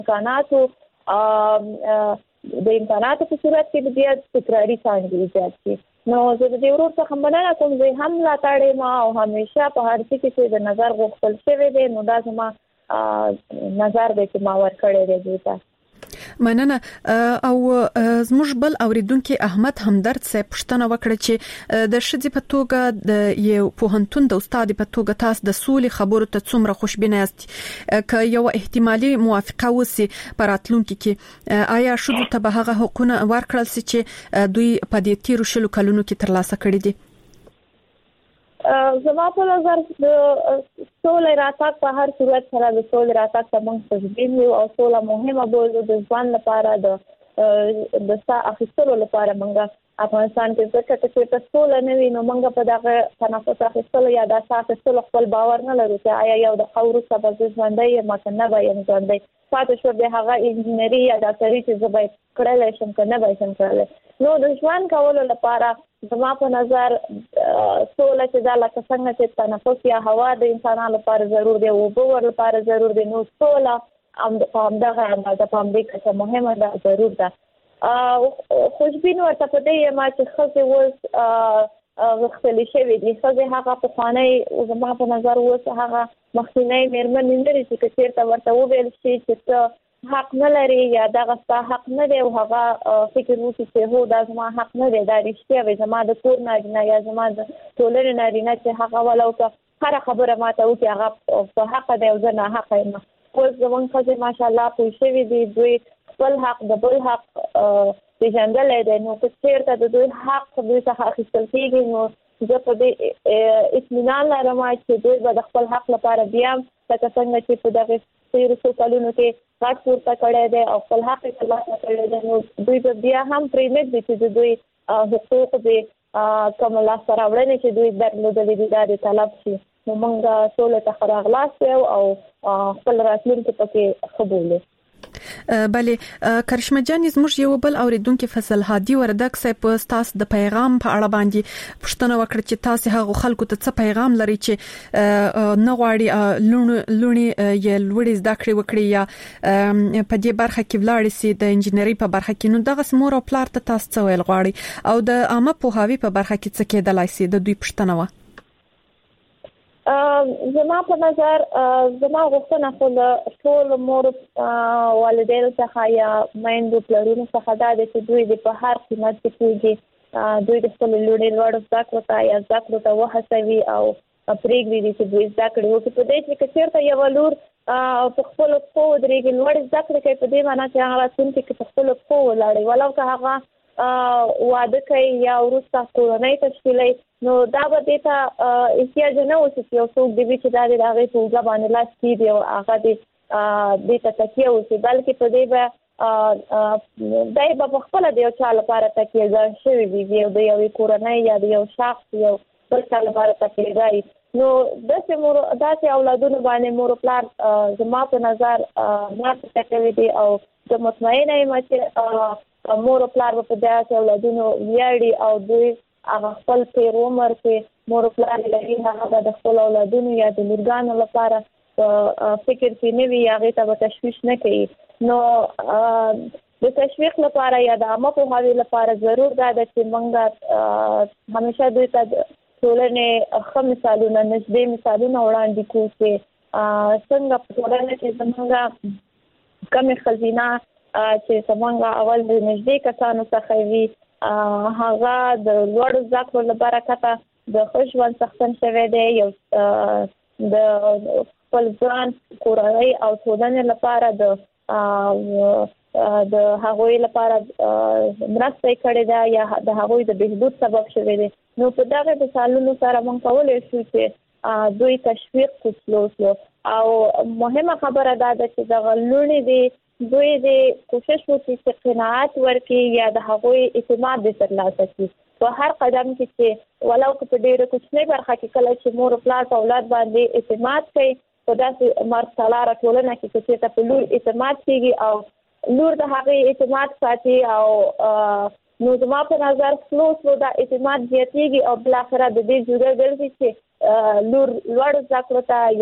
امکاناتو په صورت کې بیا تکراری څنګه زیات شي. نو زه د دې ورور څخه مننه کوم چې هم لا تاړې ما او همیشه په هر څه کې د نظر غوښتل شوی دی، نو دا زما نظر دی چې ما ورکړی دی دوی. مننه. او زموږ بل اوریدونکو احمد همدرد صاحب پوښتنه وکړه چې د شذې په توګه د یو پوهنتون د استاد په توګه تاسو د سولې خبرو ته څومره خوشبینه یاست؟ که یو احتمالي موافقه وسی پراتلونکو کې آیا شذو ته به هغه حقوقونه ورکړل سي چې دوی په دې تیرو شلو کلونو کې ترلاسه کړی دي؟ زما په نظر د سولې راتګ په هر صورت سره د سولې راتګ ته موږ تشویق یو او سوله مهمه بولو د ځوان لپاره د ساه اخیستلو لپاره موږ افغانستان کې ځکه چې سوله نه وي نو موږ په دغه تنفس اخیستلو یا د ساه اخیستلو خپل باور نه لرو چې آیا یو د خورو سبب ژوندۍ یا مکنه به ژوندۍ پاتې شو به هغه انجینری یا ډاکټري چې زه به کړل شم کنه به شم کړل. نو د ژوند کولو لپاره زما په نظر سوله چې دا لکه څنګه چې تنفس یا هوا د انسانانو لپاره ضرور دی او اوبه لپاره ضرور دی، نو سوله هم دغه اندازه په امریکا کې مهمه ده، ضرور ده. خوشبین ورته په دې ما چې خزه وس غختلی شوی دي، خزه هغه په خانه زما په نظر وس هغه مخکینی مېرمن لري چې چیرته ورته وویل شي چې حق نه لري یا دغه حق نه دی او هغه فکر وکړي چې هو دا زما حق نه دی، دا رښتیا وي زما د کور نارینه یا زما د ټولنې نارینه چې هغه ولو که هر خبره ماته وکړي هغه په حق دی او زه نه حق یم. اوس زموږ ښځې ماشاءالله پوه شوي دي، دوی خپل حق د بل حق پیژندلی دی، نو که چېرته د دوی حق دوی څخه اخیستل کېږي نو زه په دې اطمینان لرم چې دوی به د خپل حق لپاره بیا لکه څنګه چې په دغه تیرو څو کلونو کې غږ پورته کړی دی او خپل حق یې ترلاسه کړی دی، نو دوی به بیا هم پرېنږدي چې د دوی حقوق دې کوم لاسته راوړنې چې دوی درلودلې دي دا دې طلب شي. نو موږ سولې ته ښه راغلاست یو او خپل راتلونکی پکې ښه بولو. بله کرشمه جان، زموږ یو بل اوریدونکو فیصل هادي وردک صاحب تاسو د پیغام په اړه باندې پوښتنه وکړه چې تاسو هغه خلکو ته څه پیغام لري چې نه غواړي لونی یا لوړې زده کړې وکړي یا په دې برخه کې ولاړ سي د انجینری په برخه کې، نو دغه مور او پلار ته تاسو څه ویل غواړي او د عامه پوهاوی په برخه کې څه کېدلای سي؟ د دوی پوښتنه و. زما په نظر زما غوښتنه خو له ټول مور والدینو څخه یا میندو پلرونو څخه دا ده چې دوی د په هر قیمت کې دوی د خپل لوړې لوړ زده کړو ته یا زده کړو ته وهڅوي او پرېږدي چې دوی زده کړي وکړي. په دې کې چېرته یو لور په خپل پښو ودرېږي لوړ زده کړې کوي، په دې معنی چې هغه راتلونکي کې په خپل پښو ولاړې ولو که هغه واده کوي یا وروسته کورنۍ تشکیلوي، نو دا به دې ته احتیاج نه وشي چې یو څوک دې وي چې دا د هغې په اوږه باندې لاس کېږدي او هغه دې ته تکیه وشي، بلکې په دې به دی به په خپله د یو چا لپاره تکیهګاه شوي وي، د یوې کورنۍ یا د یو شخص یو بل چا لپاره تکیهګاه. نو داسې اولادونو باندې مور او پلار زما په نظر نه تکوي دي او زه مطمئنه یم چې مور او پلار په داسې اولادونو ویاړي او دوی هغه خپل تیر عمر کې مور او پلار لري هغه به د خپل اولادونو یا د لورګانو لپاره فکر کې نه وي، هغې ته به تشویش نه کوي. نو د تشویق لپاره یا د عامه پوهاوي لپاره ضرور دا ده چې موږ همیشه دوی ته ټولنې ښه مثالونه نږدې مثالونه وړاندې کړو چې څنګه په ټولنه کې زموږ کمې ښځینه چې زموږ اول د نږدې کسانو څخه وي هغه د لوړ زده کړو له برکته د ښه ژوند څښتن شوی دی، یو د خپل ځان کورنۍ او ټولنې لپاره د هغوی لپاره مرسته کړې ده یا د هغوی د بهبود سبب شوی دی. نو په دغه مثالونو سره موږ کولی شو چې دوی تشویق کړو او مهمه خبره دا ده چې دغه لوڼې دي دوی د کوشش وکړي چې قناعت ورکړي یا د هغوی اعتماد دې ترلاسه کړي په هر قدم کې چې ولو که په ډېره کوچنۍ برخه کې کله چې مور او پلار په اولاد باندې اعتماد کوي په داسې مرسالاره ټولنه کې چې په لور اعتماد کېږي او لور د هغې اعتماد ساتي او نو زما په نظر سلو دا اعتماد زیاتېږي او بالاخره د دې جوړه ګرځي چې لور لوړ زده کړو ته یا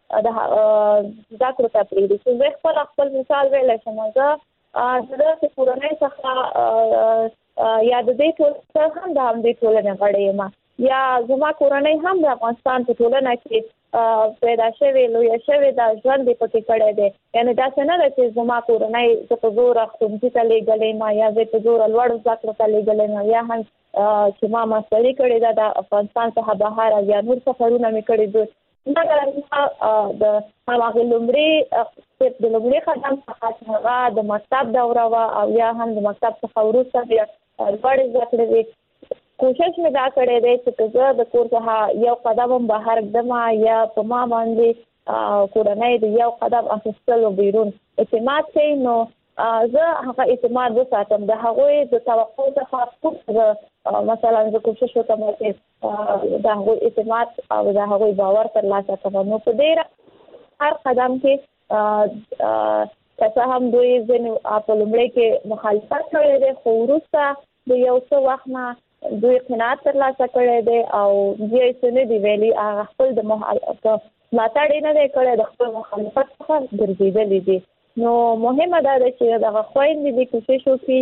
د ذکر ته پریږدي. چې زه خپل مثال ویل شم، زه د کورنۍ څخه یا د دې ټول هم د همدې ټولنې غړی یم، یا زما کورنۍ هم د افغانستان په ټولنه کې پیدا شوی لوی شوی د ژوند په کې کړی دی. یعنی دا څنګه ده چې زما کورنۍ په زور ښوونځي ته لېږلې ما، یا په زور لوړ زده کړو ته لېږلې ما، یا هم چې ما ماستري کړې ده د افغانستان څخه بهر، یا نور سفرونه مې کړي دي. دا د هغه لومړي خدمت څخه هغه د مکتب دوره او یا هم د مکتب څخه وروسته بیا لوړ زده کړې کوشش مې دا کړې ده چې زه د کور څخه یو قدم بهر ځم، یا په ما باندې کورنۍ د یو قدم اخیستلو بیرون اعتماد کوي، نو زه هغه اعتماد وساتم. د هغوی د توقع څخه مثلا زه کوشش وکم چې د هغوی اعتماد او د هغوی باور ترلاسه کړم. نو په دې هر قدم کې که هم دوی ځینې په لومړي کې مخالفت کړی دی، خو وروسته د یو څه وخت نه دوی قناعت ترلاسه کړی دی او بیا یې څه نه دی ویلي، هغه خپل د ملاتړ یې نه دی کړی، د خپل مخالفت څخه ګرځېدلی دي. نو مهمه دا ده چې دغه خویندې دې کوشش وکړي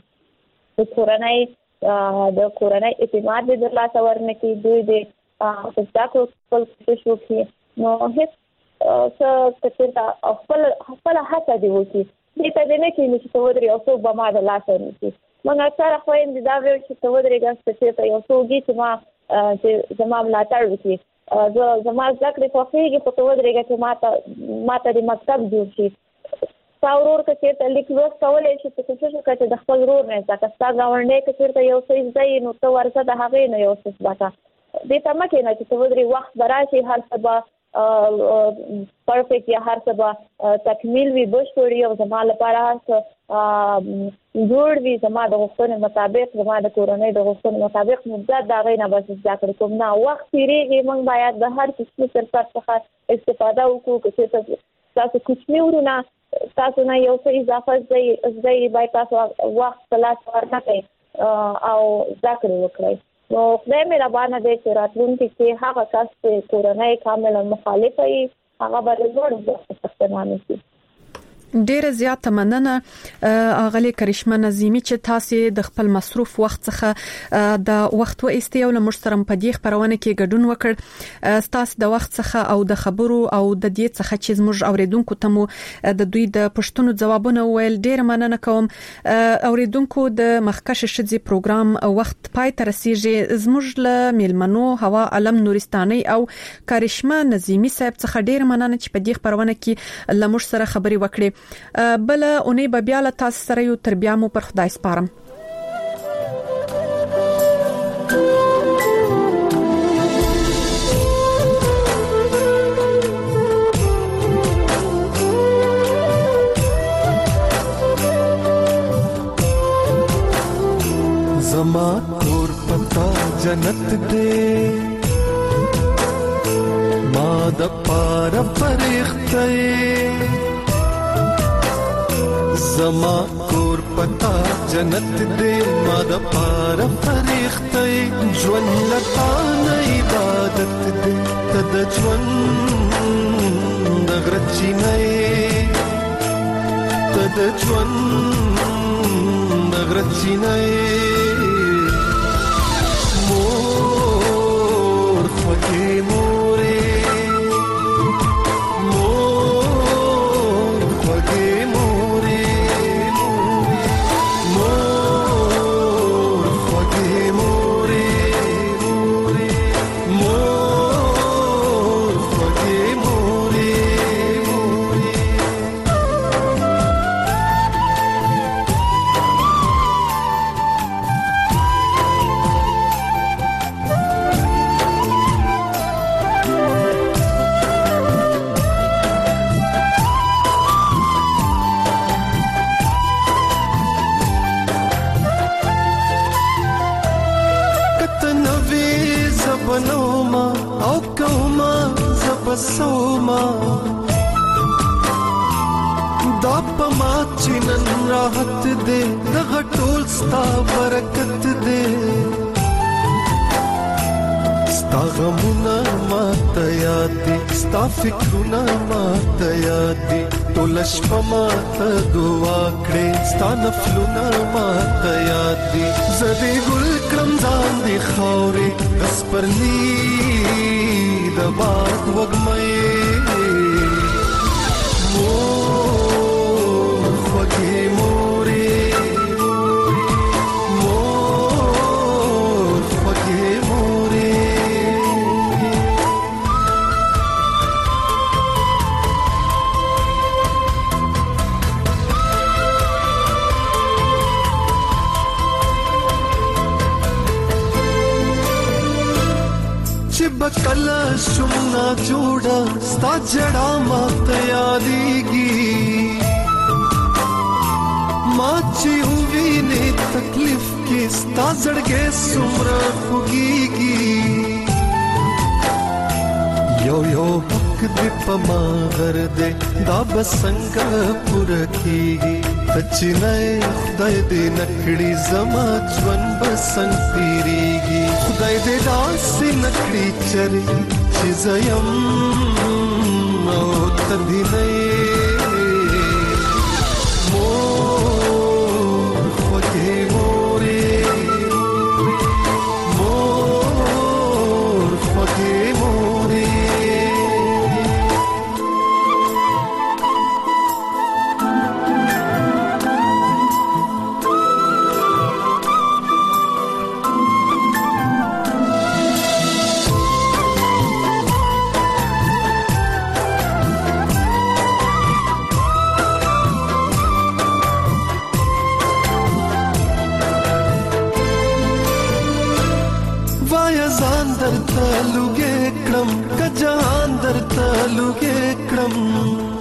چې د کورنۍ اعتماد دې ترلاسه ورنکړي، دوی دې زده کړو خپل کوشش وکړي. نو هیڅ څه چې خپله هڅه دې وکړي، دې ته دې نه کېږي چې ته ودرې او څوک به ما د لاسه ونیسي. موږ اکثره خویندې دا وایو چې ته ودرېږه چې یو څوک وي چې زما ملاتړ وکړي، زما زده کړې خوښېږي، خو ته ودرېږه چې ما ته د مکتب جوړ شي. ستا ورور که چېرته لیک لوست کولی شي، ته کوشش وکړه چې د خپل ورور نه زده کړه. ستا ګاونډی که چېرته یو څه زده یي، نو ته ورځه د هغې نه یو څه زده کړه. دې ته مه کښېنه چې ته ودرې، وخت به راشي، هر څه به پرفیکټ یا هر څه به تکمیل وي، بشپړ وي، او زما لپاره هر څه جوړ وي زما د غوښتنې مطابق، زما د کورنۍ د غوښتنې مطابق. نو زه د هغې نه به زده کړې کوم. نه، وخت تېرېږي، موږ باید د هر کوچني فرصت څخه استفاده وکړو. که چېرته تاسو کوچني ورونه تاسو نه یو څه اضافه زده یې، باید تاسو وخت په لاس ورنکړئ او زده کړې وکړئ. نو خدای مهربانه دی چې راتلونکي کې هغه کس چې کورنۍ کاملا مخالفه وي، هغه به د لوړ زده کړې څښتنان شي. ډیره زیاته مننه اغلی کرشمه نظیمی چې تاسو د خپل مصروف وخت څخه د وخت و استیو له مشترم په دې خبرونه کې ګډون وکړ. تاسو د وخت څخه او د خبرو او د دې څخه چې زموږ اوریدونکو ته مو د دوی د پښتنو ځوابونه ویل، ډیره مننه کوم. اوریدونکو د مخکش شذي پروګرام وخت پای ته رسیږي. زموږ له میلمنو هوا علم نورستاني او کرشمه نظیمی صاحب څخه ډیره مننه چې په دې خبرونه کې لمر سره خبري وکړي. بل اونۍ به بیا له تاسو سره یو، تر بیا مو پر خدای سپارم. زما کور پتا جنت دے، ما د پار فرښتې، زما کور پتا جنت دے، ما د پار فرښتې، ژوند لتا نه عبادت دے، ته د ژوند د غرچی نه، ته د ژوند د غرچی نه، مور خوږې مورې، مور خوږې مورې، مور خوږې مورې، مور خوږې مورې. بنوما او کوما زبسوما دا پما چنن راحت دے، دغه ټول ستا برکت دے، ستا غمونه ماته یاد دي ستا فکرونه ماته یاد دي ټول شپه ماته دعا کړې ستا نفلونه ماته یاد دي زه دې ګل کړم ځان دې خاورې بس پرني د باد وږمې مور خوږې مورې مور خوږې مورې بکلا شمنا جوڑا ستا جڑا مات یادیگی ماچی ہوئی نے تکلیف کی ستا زڑگے سمرا خوگیگی یو یو حق دی پما غر دے دا بسنگ پورکیگی تچنائے خدای دے نکڑی زما جون بسنگ تیریگی خدای دے داسی نکڑی چری چیزیم او تبھی نئے مور خوږې مورې مور خوږې مورې درته لوګې کړم که جهان درته لوګې کړم